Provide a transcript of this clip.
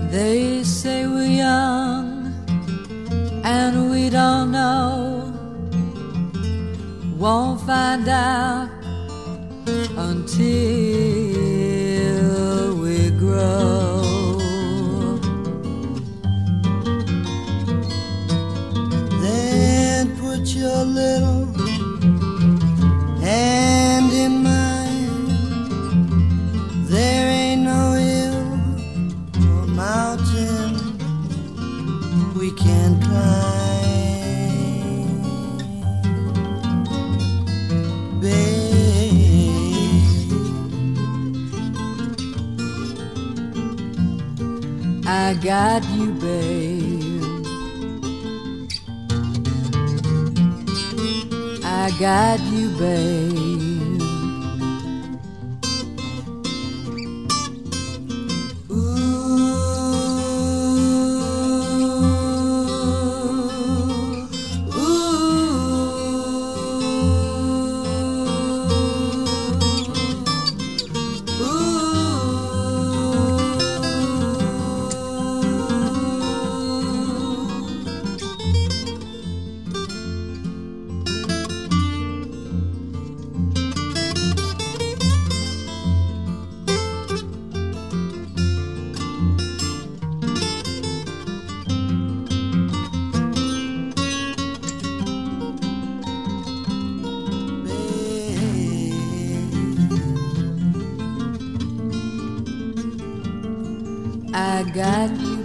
They say we're young and we don't know, won't find out until we grow. Then put your little hand in mine. There ain't no hill or mountain we can't climb, babe. I got you, babe. I got you, babe. I got you.